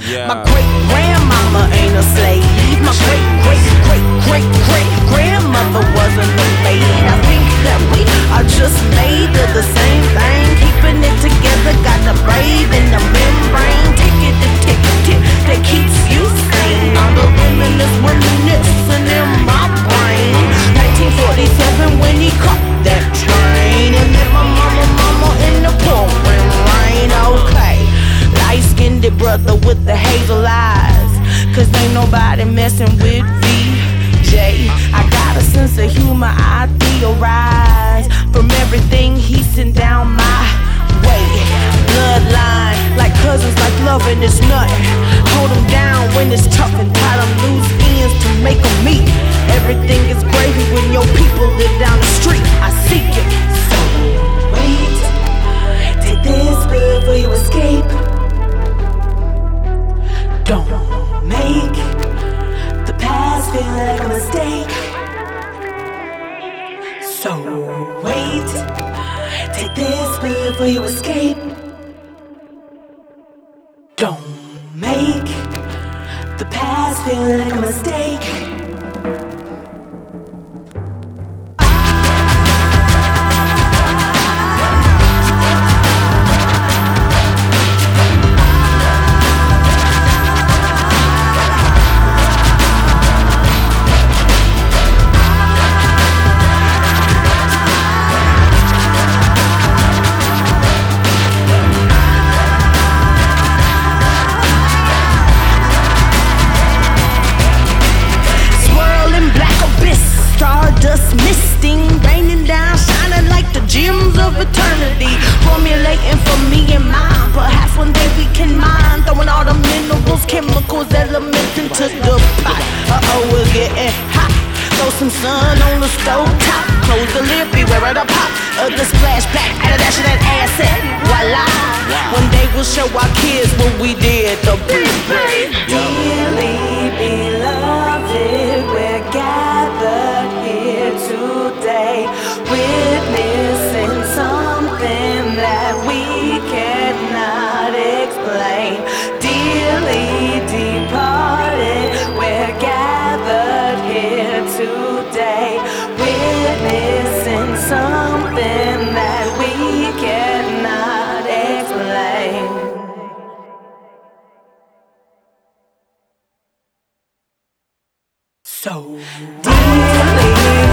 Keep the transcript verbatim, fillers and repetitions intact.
Yeah. My great grandmama ain't a slave. My great great great great great grandmother wasn't a maid. I think that we are just made of the same thing. Keeping it together, got the brave in the membrane. Take it to tick tick that keeps you sane. All the reminisce, reminiscing in my brain. nineteen forty-seven when he caught that train and met my mama, mama in the pouring rain. Okay, light-skinned brother with the hazel eyes, cause ain't nobody messing with V J. I got a sense of humor, I theorize from everything he sent down my way. Bloodline, like cousins, like loving is nothing. Hold them down when it's tough and tie them loose ends to make them meet. Everything is gravy when your people live down the street. I seek it. So wait, take this pill before you escape. Don't make the past feel like a mistake. So wait, take this pill before you escape. Don't make the past feel like a mistake. Stardust misting, raining down, shining like the gems of eternity. Formulating for me and mine. Perhaps one day we can mine, throwing all the minerals, chemicals, elements into the pot. Uh-oh, we're getting hot. Throw some sun on the stove top. Close the lid, beware of the pop of the splash back. Add a dash of that acid, voila. One day we'll show our kids what we did. The big bang. Dearly beloved, we're gathered here today, witnessing something that we cannot explain. Dearly departed, we're gathered here today, witnessing something that we cannot explain. So dearly